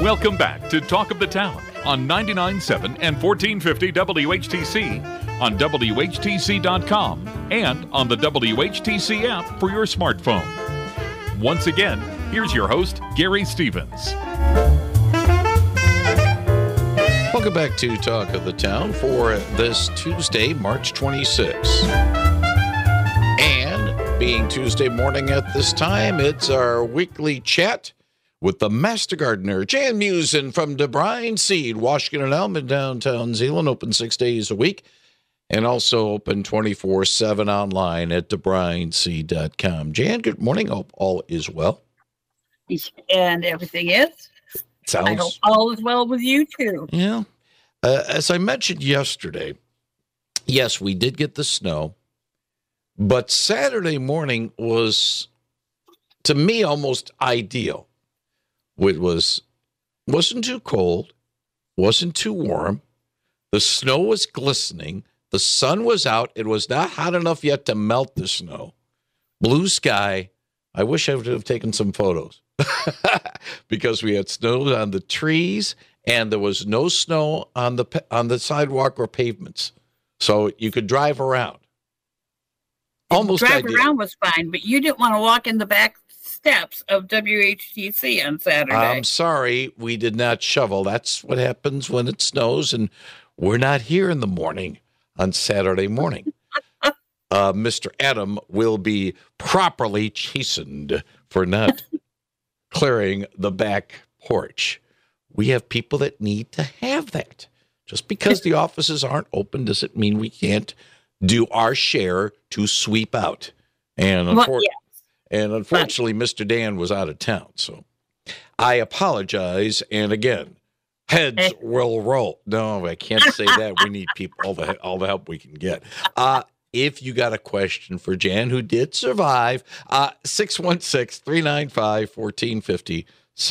Welcome back to Talk of the Town on 99.7 and 1450 WHTC, on WHTC.com, and on the WHTC app for your smartphone. Once again, here's your host, Gary Stevens. Welcome back to Talk of the Town for this Tuesday, March 26th. And being Tuesday morning at this time, it's our weekly chat with the Master Gardener, Jan Musin from DeBrine Seed, Washington and Elm in downtown Zeeland, open 6 days a week, and also open 24/7 online at DeBrineSeed.com. Jan, good morning. Hope all is well. And everything is. I hope all is well with you, too. Yeah. As I mentioned yesterday, yes, we did get the snow, but Saturday morning was, to me, almost ideal. It wasn't too cold, wasn't too warm. The snow was glistening. The sun was out. It was not hot enough yet to melt the snow. Blue sky. I wish I would have taken some photos because we had snow on the trees and there was no snow on the sidewalk or pavements, so you could drive around. Almost drive ideal. Around was fine, but you didn't want to walk in the back steps of WHTC on Saturday. I'm sorry, we did not shovel. That's what happens when it snows, and we're not here in the morning on Saturday morning. Mr. Adam will be properly chastened for not clearing the back porch. We have people that need to have that. Just because the offices aren't open doesn't mean we can't do our share to sweep out. And unfortunately, Mr. Dan was out of town, so I apologize. And again, heads will roll. No, I can't say that. We need people, all the help we can get. If you got a question for Jan, who did survive, 616-395-1450,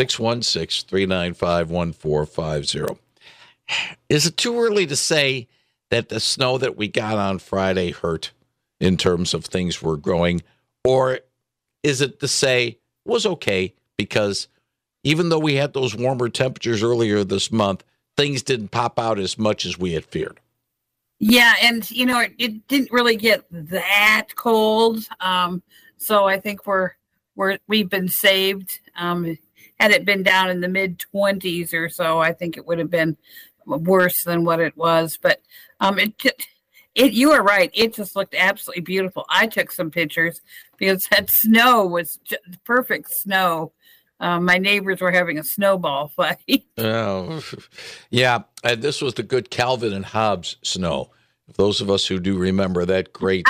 616-395-1450. Is it too early to say that the snow that we got on Friday hurt in terms of things were growing? Or is it to say was okay because even though we had those warmer temperatures earlier this month, things didn't pop out as much as we had feared? Yeah, and, it didn't really get that cold. So I think we've been saved. Had it been down in the mid-20s or so, I think it would have been worse than what it was. But you are right. It just looked absolutely beautiful. I took some pictures because that snow was perfect snow. My neighbors were having a snowball fight. Oh, yeah. And this was the good Calvin and Hobbes snow. Those of us who do remember that great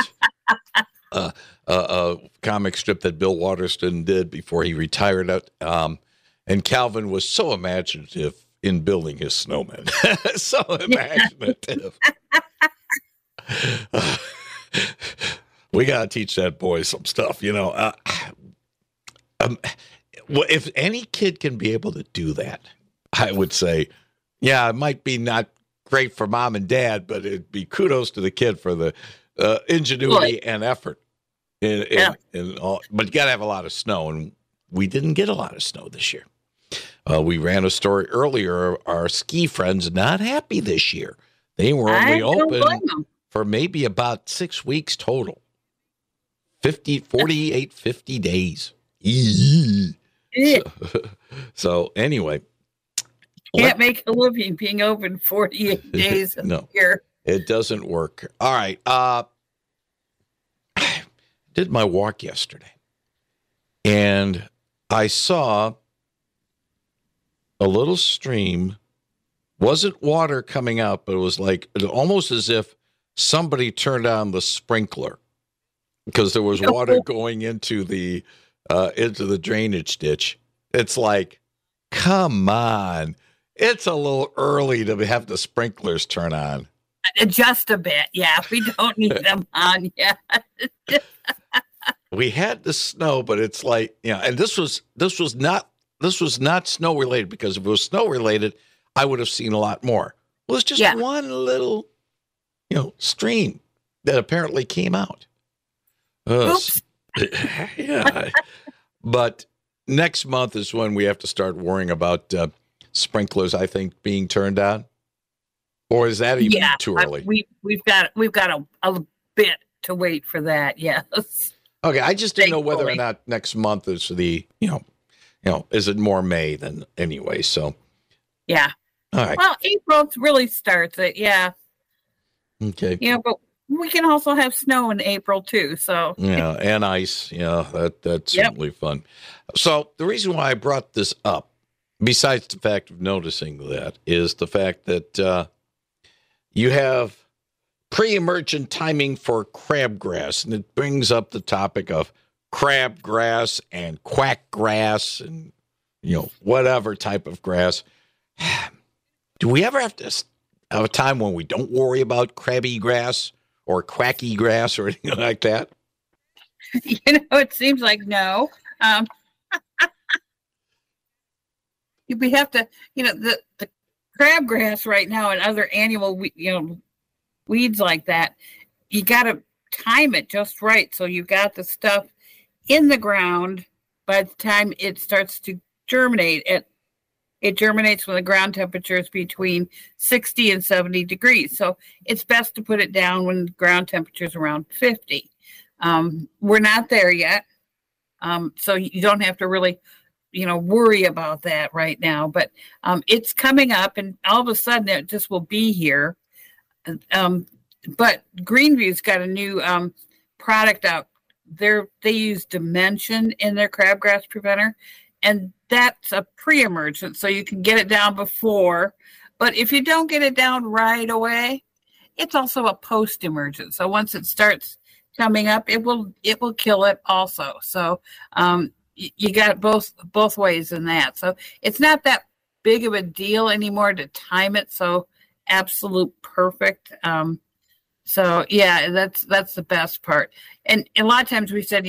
comic strip that Bill Waterston did before he retired. And Calvin was so imaginative in building his snowman. So imaginative. We got to teach that boy some stuff, if any kid can be able to do that, I would say, yeah, it might be not great for mom and dad, but it'd be kudos to the kid for the ingenuity and effort. But you got to have a lot of snow, and we didn't get a lot of snow this year. We ran a story earlier. Our ski friends not happy this year. They were only open for maybe about 6 weeks total. 50 days. So anyway. Can't make a living being open 48 days a year. It doesn't work. All right. Did my walk yesterday. And I saw a little stream. Wasn't water coming out, but it was almost as if somebody turned on the sprinkler because there was water going into the drainage ditch. It's like, come on. It's a little early to have the sprinklers turn on. Just a bit. Yeah. We don't need them on yet. We had the snow, but it's like, and this was not snow related, because if it was snow related, I would have seen a lot more. Well, it's just one little, stream that apparently came out. Oops. Yeah. But next month is when we have to start worrying about sprinklers, I think, being turned on? Or is that even too early? We've got a bit to wait for that. Yes. Okay, I just didn't know whether or not next month is is it more May than anyway? So yeah. All right. Well, April really starts it. Yeah. Okay. Yeah, but we can also have snow in April too. So yeah, and ice. Yeah, that's certainly fun. So the reason why I brought this up, besides the fact of noticing that, is the fact that you have pre-emergent timing for crabgrass, and it brings up the topic of crabgrass and quackgrass and whatever type of grass. Do we ever have to have a time when we don't worry about crabby grass or quacky grass or anything like that? It seems like no. We have to, the crabgrass right now and other annual, weeds like that, you got to time it just right. So you got the stuff in the ground by the time it starts to germinate. It germinates when the ground temperature is between 60 and 70 degrees. So it's best to put it down when the ground temperature is around 50. We're not there yet. So you don't have to really, worry about that right now. But it's coming up, and all of a sudden it just will be here. But Greenview's got a new product out. They use Dimension in their crabgrass preventer, and that's a pre-emergent, so you can get it down before. But if you don't get it down right away, it's also a post-emergent. So once it starts coming up, it will kill it also. So you got both ways in that. So it's not that big of a deal anymore to time it so absolute perfect. So yeah, that's the best part. And a lot of times we said,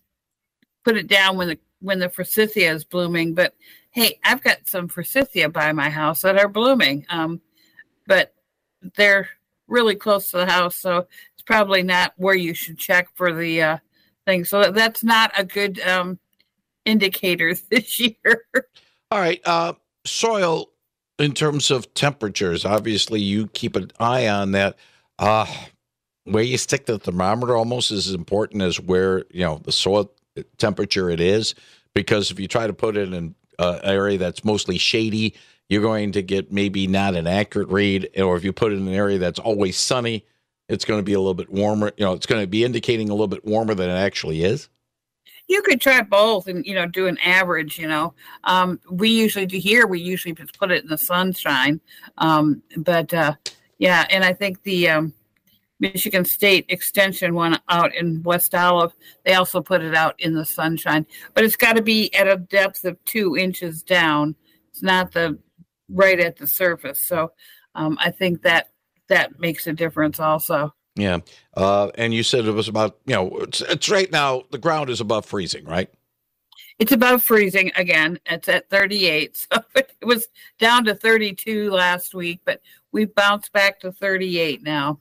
put it down when the forsythia is blooming, but hey, I've got some forsythia by my house that are blooming. But they're really close to the house, so it's probably not where you should check for the thing. So that's not a good indicator this year. All right. Soil, in terms of temperatures, obviously you keep an eye on that. Where you stick the thermometer almost is as important as where, the soil temperature it is, because if you try to put it in an area that's mostly shady, you're going to get maybe not an accurate read. Or if you put it in an area that's always sunny, it's going to be a little bit warmer. It's going to be indicating a little bit warmer than it actually is. You could try both and, do an average, we usually do here. We usually just put it in the sunshine. But and I think the Michigan State Extension one out in West Olive, they also put it out in the sunshine. But it's got to be at a depth of 2 inches down. It's not right at the surface. So I think that makes a difference also. Yeah. And you said it was about, it's right now, the ground is above freezing, right? It's above freezing again. It's at 38. So it was down to 32 last week, but we've bounced back to 38 now.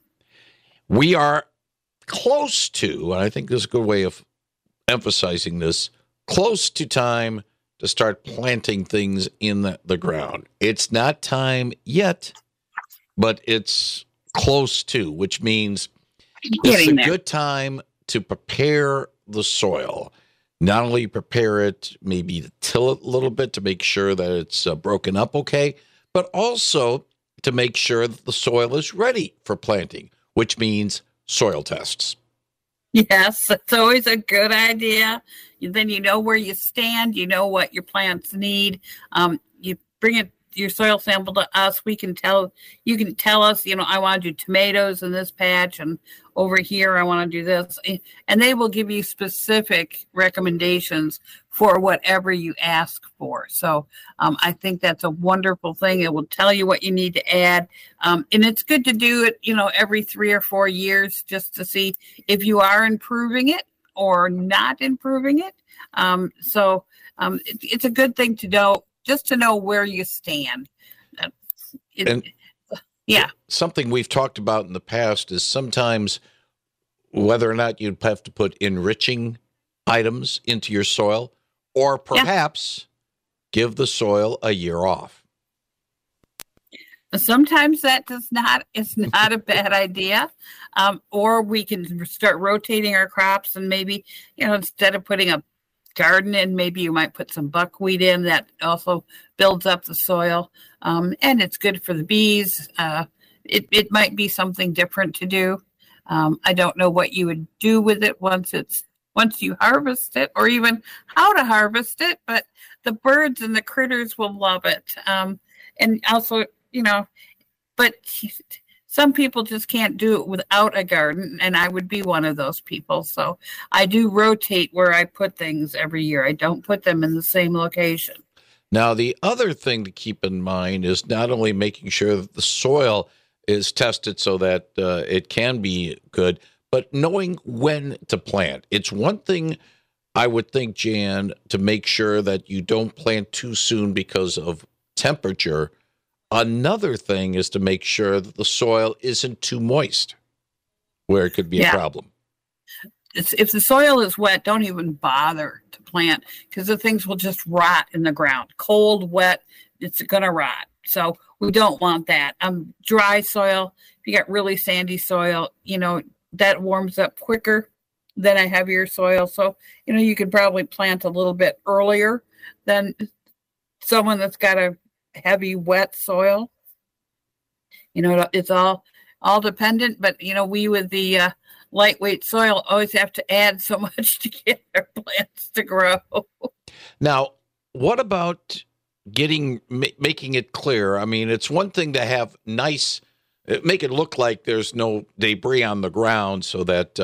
We are close to, and I think this is a good way of emphasizing this, close to time to start planting things in the ground. It's not time yet, but it's close to, which means it's a good time to prepare the soil. Not only prepare it, maybe to till it a little bit to make sure that it's broken up okay, but also to make sure that the soil is ready for planting, which means soil tests. Yes, it's always a good idea. Then you know where you stand. You know what your plants need. You bring your soil sample to us. You can tell us, I want to do tomatoes in this patch, and over here I want to do this. And they will give you specific recommendations for whatever you ask for. So I think that's a wonderful thing. It will tell you what you need to add. And it's good to do it, every 3 or 4 years just to see if you are improving it or not improving it. It's a good thing to know, just to know where you stand. Something we've talked about in the past is sometimes whether or not you'd have to put enriching items into your soil, or perhaps give the soil a year off. Sometimes that is not a bad idea. Or we can start rotating our crops, and maybe, instead of putting a garden in, maybe you might put some buckwheat in. That also builds up the soil. And it's good for the bees. It might be something different to do. I don't know what you would do with it once you harvest it, or even how to harvest it, but the birds and the critters will love it. And also, but some people just can't do it without a garden, and I would be one of those people. So I do rotate where I put things every year. I don't put them in the same location. Now, the other thing to keep in mind is not only making sure that the soil is tested so that it can be good, but knowing when to plant. It's one thing, I would think, Jan, to make sure that you don't plant too soon because of temperature. Another thing is to make sure that the soil isn't too moist, where it could be a problem. If the soil is wet, don't even bother to plant, because the things will just rot in the ground. Cold, wet, it's going to rot. So we don't want that. Dry soil, if you got really sandy soil, that warms up quicker than a heavier soil. So, you could probably plant a little bit earlier than someone that's got a heavy, wet soil. It's all dependent, but, we with the lightweight soil always have to add so much to get our plants to grow. Now, what about making it clear? I mean, it's one thing to have make it look like there's no debris on the ground, so that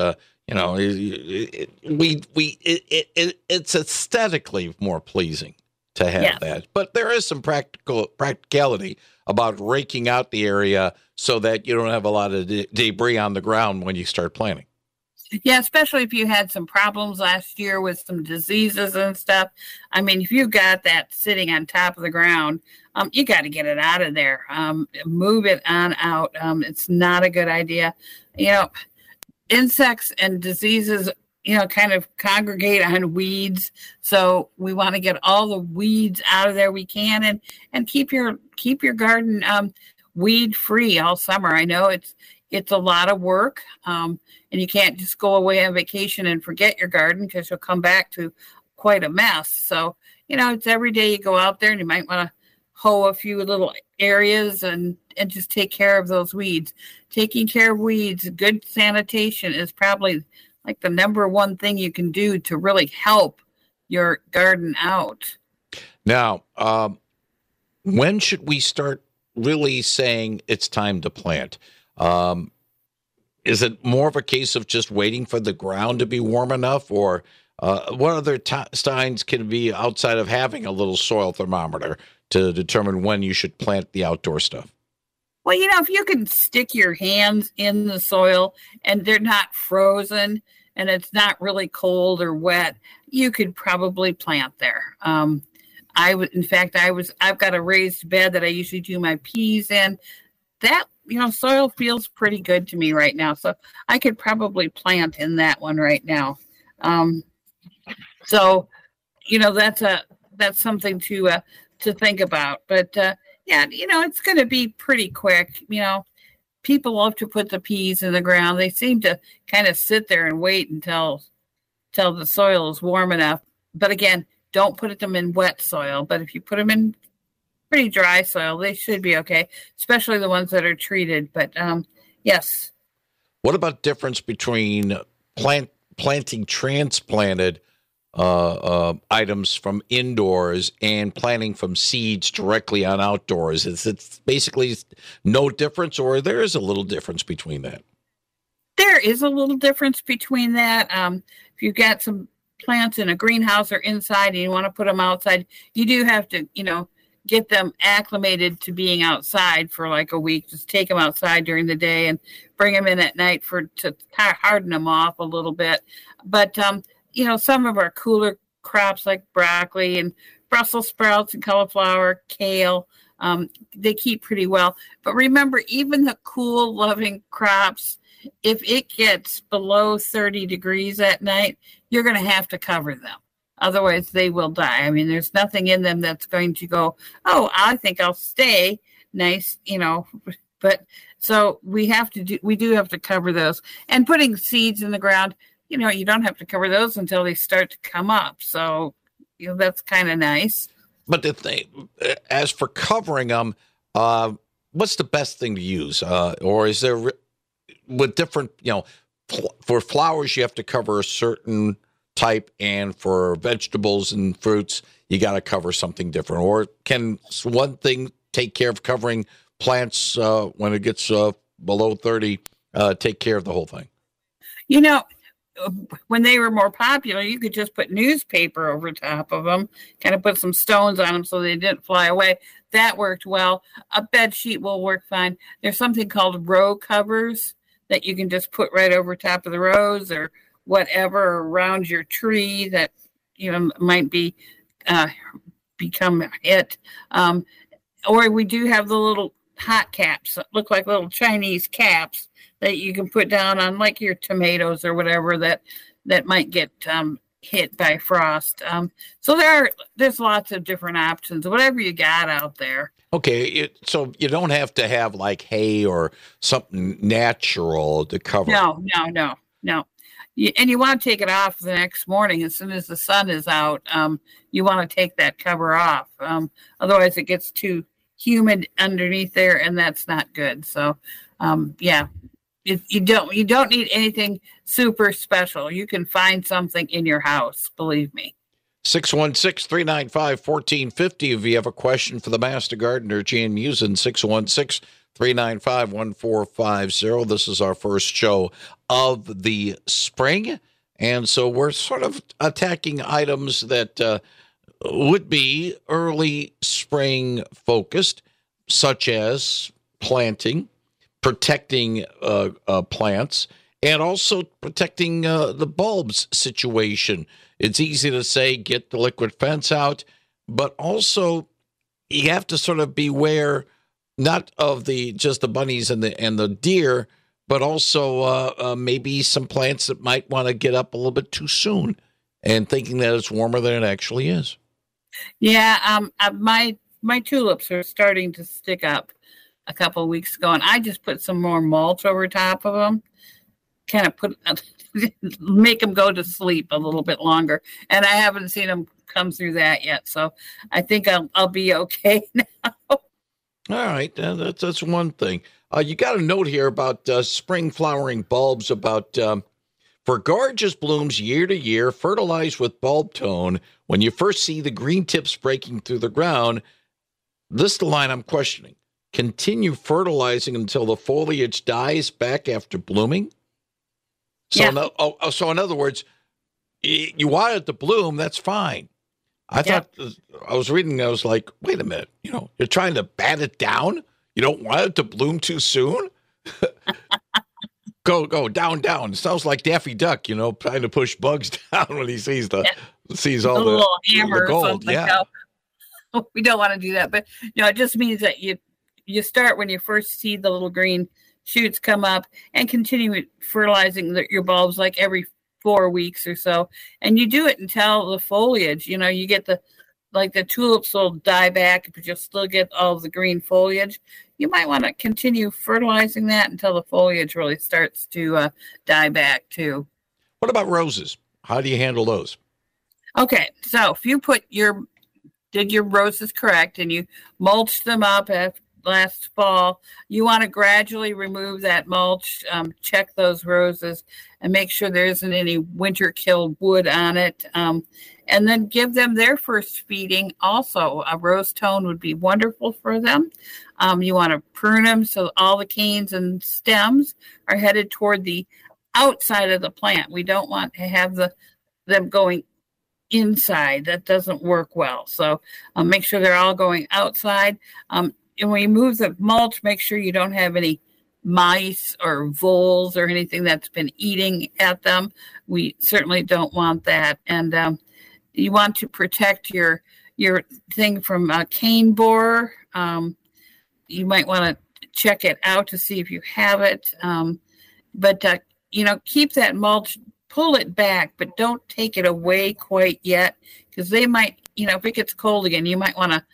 it's aesthetically more pleasing to have that. But there is some practicality about raking out the area so that you don't have a lot of debris on the ground when you start planting. Yeah, especially if you had some problems last year with some diseases and stuff. I mean, if you got that sitting on top of the ground, you got to get it out of there. Move it on out. It's not a good idea. Insects and diseases, kind of congregate on weeds. So we want to get all the weeds out of there we can, and keep your garden weed free all summer. I know it's a lot of work, and you can't just go away on vacation and forget your garden, because you'll come back to quite a mess. So, it's every day you go out there, and you might want to hoe a few little areas and just take care of those weeds. Taking care of weeds, good sanitation is probably like the number one thing you can do to really help your garden out. Now, when should we start really saying it's time to plant? Is it more of a case of just waiting for the ground to be warm enough, or what other signs can be outside of having a little soil thermometer to determine when you should plant the outdoor stuff? Well, if you can stick your hands in the soil and they're not frozen and it's not really cold or wet, you could probably plant there. I've got a raised bed that I usually do my peas in. That, soil feels pretty good to me right now. So I could probably plant in that one right now. So, that's something to think about. But, it's going to be pretty quick. People love to put the peas in the ground. They seem to kind of sit there and wait until the soil is warm enough. But again, don't put them in wet soil. But if you put them in pretty dry soil, they should be okay, especially the ones that are treated. But yes. What about difference between planting transplanted items from indoors and planting from seeds directly on outdoors? Is it basically no difference, or there is a little difference between that? There is a little difference between that. If you've got some plants in a greenhouse or inside and you want to put them outside, you do have to, get them acclimated to being outside for like a week. Just take them outside during the day and bring them in at night to harden them off a little bit. But, some of our cooler crops like broccoli and Brussels sprouts and cauliflower, kale, they keep pretty well. But remember, even the cool loving crops, if it gets below 30 degrees at night, you're going to have to cover them. Otherwise, they will die. I mean, there's nothing in them that's going to go, oh, I think I'll stay. nice, but so we do have to cover those. And putting seeds in the ground, you don't have to cover those until they start to come up. So, that's kind of nice. But the thing, as for covering them, what's the best thing to use? Or is there, with different, for flowers, you have to cover a certain type, and for vegetables and fruits, you got to cover something different? Or can one thing take care of covering plants when it gets below 30, take care of the whole thing? When they were more popular, you could just put newspaper over top of them, kind of put some stones on them so they didn't fly away. That worked well. A bed sheet will work fine. There's something called row covers that you can just put right over top of the rows or whatever around your tree that might be become it. Or we do have the little hot caps that look like little Chinese caps that you can put down on like your tomatoes or whatever that might get hit by frost. So there's lots of different options, whatever you got out there. Okay, so you don't have to have like hay or something natural to cover. No. And you want to take it off the next morning as soon as the sun is out. You want to take that cover off. Otherwise, it gets too humid underneath there, and that's not good. So, you don't need anything super special. You can find something in your house, believe me. 616-395-1450. If you have a question for the Master Gardener, Jan Musin, 616-395-1450. This is our first show of the spring. And so we're sort of attacking items that would be early spring focused, such as planting, protecting plants, and also protecting the bulbs situation. It's easy to say, get the liquid fence out, but also you have to sort of beware not of just the bunnies and the deer, but also maybe some plants that might want to get up a little bit too soon and thinking that it's warmer than it actually is. Yeah, my tulips are starting to stick up a couple of weeks ago, and I just put some more mulch over top of them, kind of make them go to sleep a little bit longer. And I haven't seen them come through that yet, so I think I'll be okay now. All right, that's one thing. You got a note here about spring flowering bulbs, about for gorgeous blooms year to year, fertilize with bulb tone. When you first see the green tips breaking through the ground, this is the line I'm questioning. Continue fertilizing until the foliage dies back after blooming. So, yeah. So in other words, you want it to bloom, that's fine. I thought, I was reading, I was like, wait a minute, you're trying to bat it down? You don't want it to bloom too soon? Go, down. It sounds like Daffy Duck, trying to push bugs down when he sees sees all the hammer gold. Yeah. No, we don't want to do that. But, it just means that you start when you first see the little green shoots come up and continue fertilizing your bulbs like every 4 weeks or so. And you do it until the foliage, you get the tulips will die back, but you'll still get all the green foliage. You might want to continue fertilizing that until the foliage really starts to die back too. What about roses? How do you handle those? Okay. So if you did your roses correct and you mulched them up last fall, you want to gradually remove that mulch, check those roses and make sure there isn't any winter killed wood on it, and then give them their first feeding. Also, a rose tone would be wonderful for them. You want to prune them so all the canes and stems are headed toward the outside of the plant. We don't want to have them going inside. That doesn't work well. So make sure they're all going outside. And when you move the mulch, make sure you don't have any mice or voles or anything that's been eating at them. We certainly don't want that. And you want to protect your thing from cane borer. You might want to check it out to see if you have it. But keep that mulch, pull it back, but don't take it away quite yet, because they might, if it gets cold again, you might want to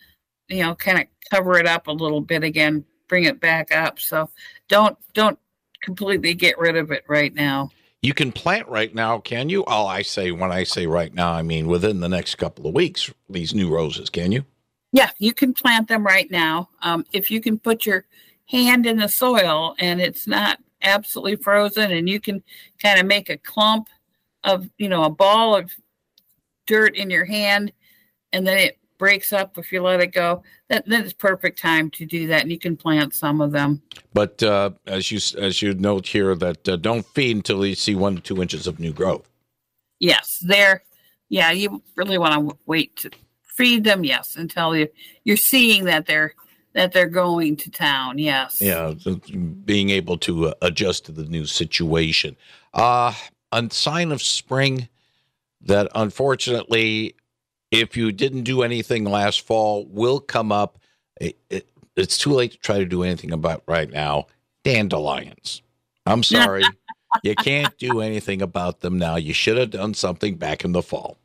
kind of cover it up a little bit again, bring it back up. So don't completely get rid of it right now. You can plant right now, can you? When I say right now, I mean within the next couple of weeks, these new roses, can you? Yeah, you can plant them right now. If you can put your hand in the soil and it's not absolutely frozen, and you can kind of make a clump of, a ball of dirt in your hand, and then it breaks up if you let it go, then it's perfect time to do that, and you can plant some of them. But as you note here, that don't feed until you see 1 to 2 inches of new growth. Yes, you really want to wait to feed them, yes, until you're seeing that they're going to town, yes. Yeah, being able to adjust to the new situation. A sign of spring that, unfortunately, if you didn't do anything last fall, will come up. It's too late to try to do anything about right now. Dandelions. I'm sorry. You can't do anything about them now. You should have done something back in the fall.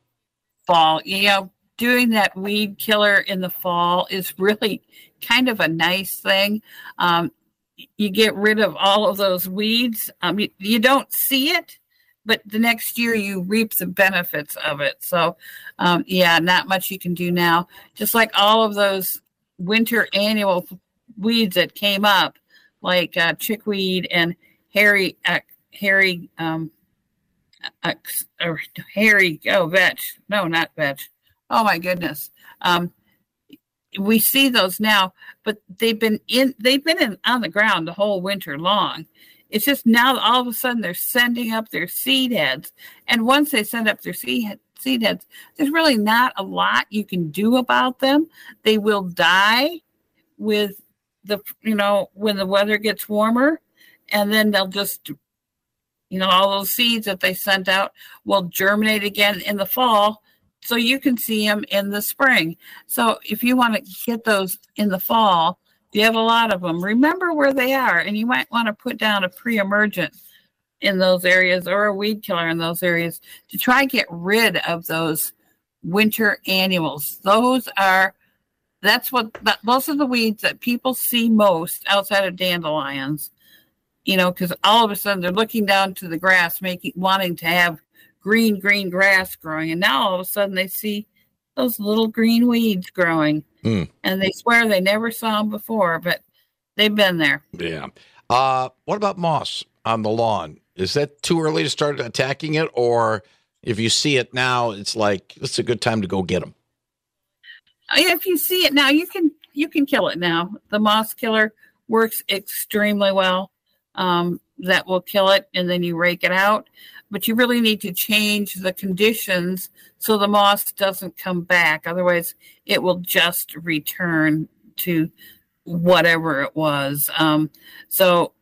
Doing that weed killer in the fall is really kind of a nice thing. You get rid of all of those weeds. You don't see it, but the next year you reap the benefits of it. So, not much you can do now. Just like all of those winter annual weeds that came up, like chickweed and hairy vetch. No, not vetch. Oh my goodness. We see those now, but they've been on the ground the whole winter long. It's just now all of a sudden they're sending up their seed heads. And once they send up their seed heads, there's really not a lot you can do about them. They will die with when the weather gets warmer, and then they'll just, all those seeds that they sent out will germinate again in the fall. So you can see them in the spring. So if you want to get those in the fall, you have a lot of them. Remember where they are, and you might want to put down a pre-emergent in those areas or a weed killer in those areas to try and get rid of those winter annuals. Those are the weeds that people see most outside of dandelions. Because all of a sudden they're looking down to the grass, wanting to have green grass growing, and now all of a sudden they see those little green weeds growing, and they swear they never saw them before, but they've been there. Yeah. What about moss on the lawn? Is that too early to start attacking it, or if you see it now, it's a good time to go get them? If you see it now, you can kill it now. The moss killer works extremely well. That will kill it, and then you rake it out. But you really need to change the conditions so the moss doesn't come back. Otherwise, it will just return to whatever it was. So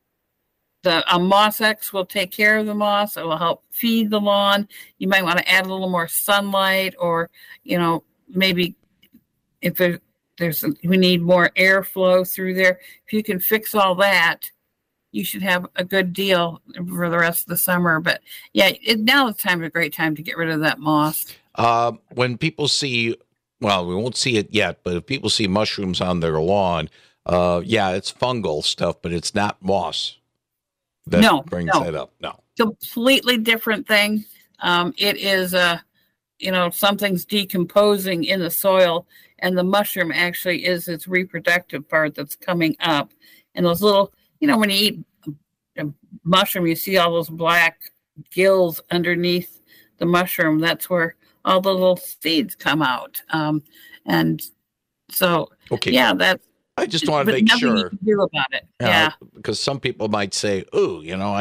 a Moss X will take care of the moss. It will help feed the lawn. You might want to add a little more sunlight, or, maybe if we need more airflow through there. If you can fix all that, you should have a good deal for the rest of the summer. But now it's a great time to get rid of that moss. When people see, well, we won't see it yet, but if people see mushrooms on their lawn, it's fungal stuff, but it's not moss. That brings that up. No. Completely different thing. It is, something's decomposing in the soil, and the mushroom actually is its reproductive part that's coming up. And those little, when you eat a mushroom, you see all those black gills underneath the mushroom. That's where all the little seeds come out. And so, that's. I just want to make sure. You can do about it. Because some people might say, "Oh,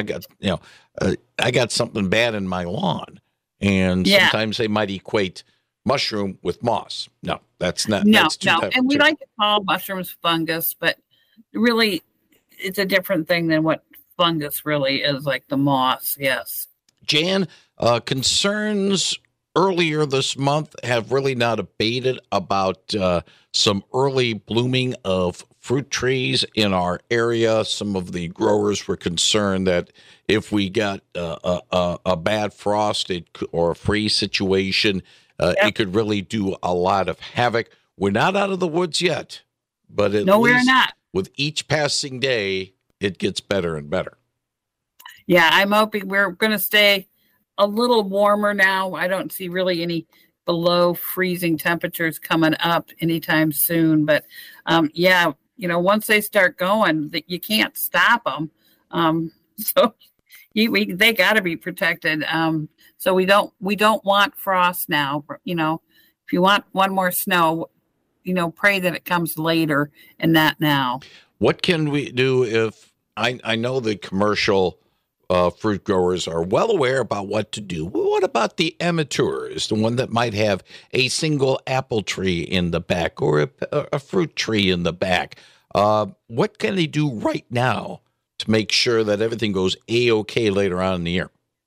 I got something bad in my lawn," and sometimes they might equate mushroom with moss. No, that's not. No. And we like to call mushrooms fungus, but really, it's a different thing than what fungus really is, like the moss. Yes. Jan, concerns earlier this month have really not abated about some early blooming of fruit trees in our area. Some of the growers were concerned that if we got a bad frost or a freeze situation, it could really do a lot of havoc. we're not out of the woods yet, but at No, least we're not. with each passing day, it gets better and better. Yeah, I'm hoping we're going to stay a little warmer now. I don't see really any below freezing temperatures coming up anytime soon. But yeah, once they start going, you can't stop them. So they got to be protected. So we don't want frost now. If you want one more snow, pray that it comes later and not now. What can we do if I know the commercial fruit growers are well aware about what to do? What about the amateurs, the one that might have a single apple tree in the back or a fruit tree in the back? What can they do right now to make sure that everything goes A-OK later on in the year?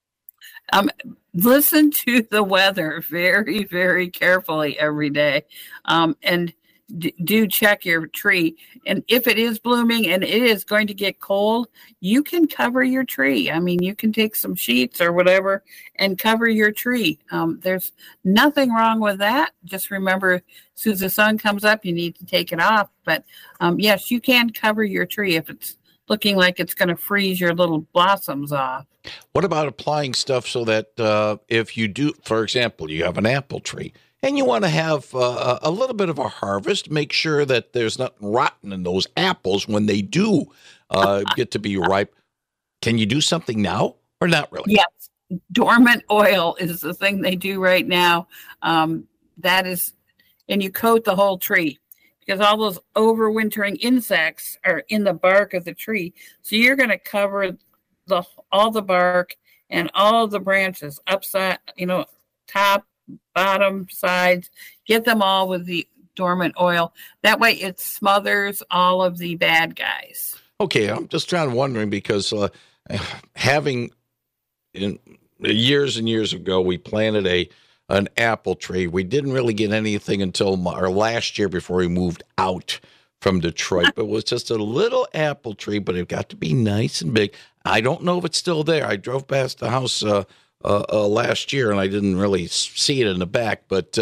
Listen to the weather very, very carefully every day, and do check your tree. And if it is blooming and it is going to get cold, you can cover your tree. I mean, you can take some sheets or whatever and cover your tree. There's nothing wrong with that. Just remember, as soon as the sun comes up, you need to take it off. But yes, you can cover your tree if it's looking like it's going to freeze your little blossoms off. What about applying stuff so that if you do, for example, you have an apple tree and you want to have a little bit of a harvest, make sure that there's nothing rotten in those apples when they do get to be ripe. Can you do something now or not really? Yes. Dormant oil is the thing they do right now. That is, and you coat the whole tree, because all those overwintering insects are in the bark of the tree. So you're going to cover all the bark and all the branches, upside, top, bottom, sides. Get them all with the dormant oil. That way it smothers all of the bad guys. Okay, I'm just wondering because having years and years ago, we planted an apple tree. We didn't really get anything until our last year before we moved out from Detroit. But it was just a little apple tree, but it got to be nice and big. I don't know if it's still there. I drove past the house last year, and I didn't really see it in the back. But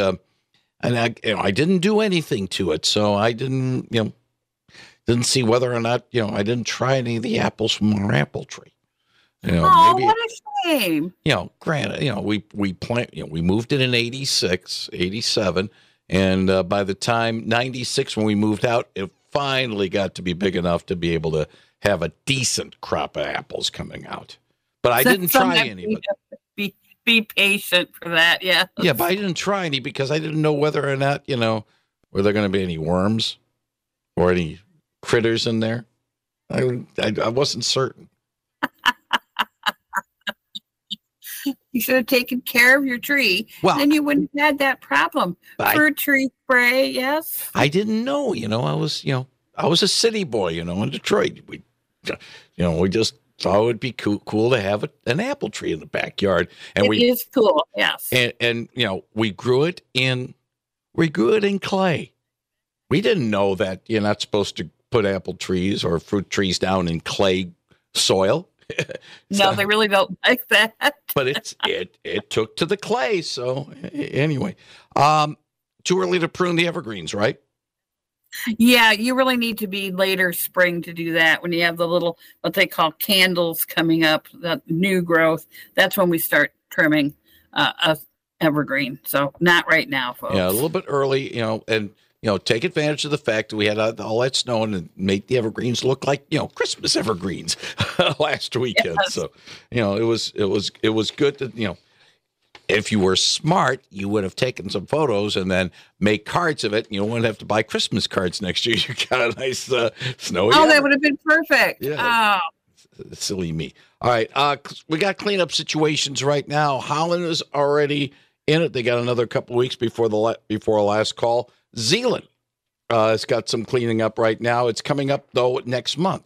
I didn't do anything to it, so I didn't see whether or not I didn't try any of the apples from our apple tree. Maybe, what a shame. Granted, we moved it in 86, 87, and by the time 96, when we moved out, it finally got to be big enough to be able to have a decent crop of apples coming out. But I didn't try any. Be patient for that, yeah. Yeah, but I didn't try any because I didn't know whether or not, were there going to be any worms or any critters in there. I wasn't certain. You should have taken care of your tree. Well, then you wouldn't have had that problem. Fruit tree spray, yes. I didn't know. I was a city boy. In Detroit, we just thought it would be cool to have an apple tree in the backyard. And it is cool, yes. And we grew it in clay. We didn't know that you're not supposed to put apple trees or fruit trees down in clay soil. No, they really don't like that. But it took to the clay. So anyway, too early to prune the evergreens, right? Yeah, you really need to be later spring to do that when you have the little, what they call candles coming up, the new growth. That's when we start trimming evergreen. So not right now, folks. Yeah, a little bit early, and take advantage of the fact that we had all that snow and make the evergreens look like, Christmas evergreens last weekend. Yes. So, it was good to, if you were smart, you would have taken some photos and then make cards of it. You wouldn't have to buy Christmas cards next year. You got a nice snowy. Oh, that would have been perfect. Yeah. Oh. Silly me. All right. We got cleanup situations right now. Holland is already in it. They got another couple of weeks before our last call. Zeeland has got some cleaning up right now. It's coming up, though, next month.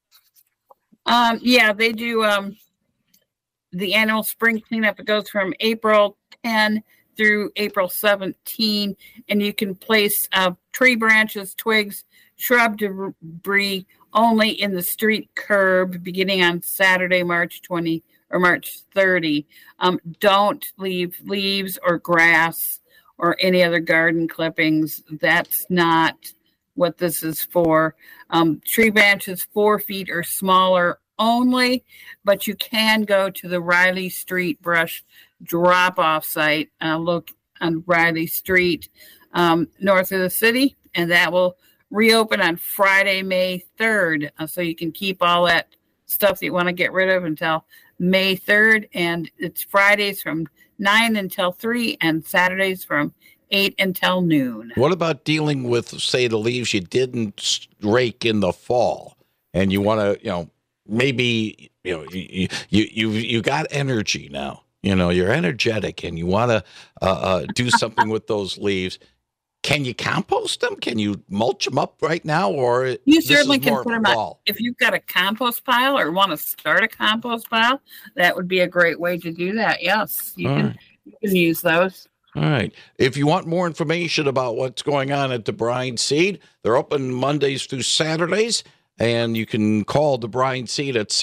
Yeah, they do the annual spring cleanup. It goes from April 10 through April 17, and you can place tree branches, twigs, shrub debris only in the street curb beginning on Saturday, March 20 or March 30. Don't leave leaves or grass or any other garden clippings. That's not what this is for. Tree branches 4 feet or smaller only, but you can go to the Riley Street brush drop-off site. Look on Riley Street north of the city, and that will reopen on Friday, May 3rd. So you can keep all that stuff that you want to get rid of until May 3rd. And it's Fridays from 9 until 3 and Saturdays from 8 until noon. What about dealing with, say, the leaves you didn't rake in the fall, and you want to, maybe, you got energy now. You're energetic, and you want to do something with those leaves. Can you compost them? Can you mulch them up right now, or you certainly can put them out? If you've got a compost pile or want to start a compost pile, that would be a great way to do that. Yes, you can use those. All right. If you want more information about what's going on at DeBrine Seed, they're open Mondays through Saturdays, and you can call DeBrine Seed at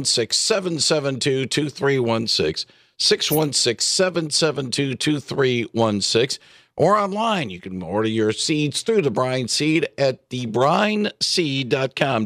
616-772-2316, 616-772-2316, or online. You can order your seeds through DeBrine Seed at debrineseed.com,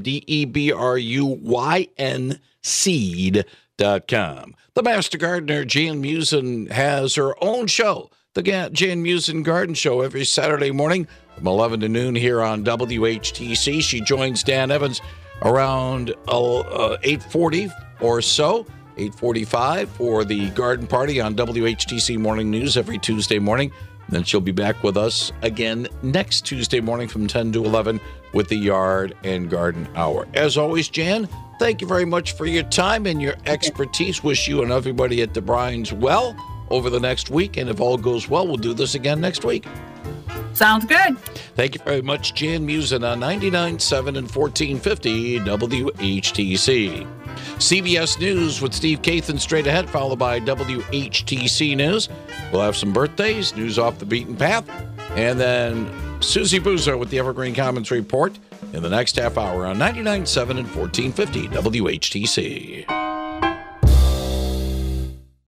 DEBRUYN seed.com. The Master Gardener, Jan Musin, has her own show, the Jan Musin Garden Show, every Saturday morning from 11 to noon here on WHTC. She joins Dan Evans around 8:40 or so, 8:45 for the garden party on WHTC Morning News every Tuesday morning. Then she'll be back with us again next Tuesday morning from 10 to 11 with the Yard and Garden Hour. As always, Jan, thank you very much for your time and your expertise. Wish you and everybody at DeBrine's well over the next week. And if all goes well, we'll do this again next week. Sounds good. Thank you very much, Jan Musin on 99.7 and 1450 WHTC. CBS News with Steve Kathan straight ahead, followed by WHTC News. We'll have some birthdays, news off the beaten path, and then Susie Boozer with the Evergreen Commons Report in the next half hour on 99.7 and 1450 WHTC.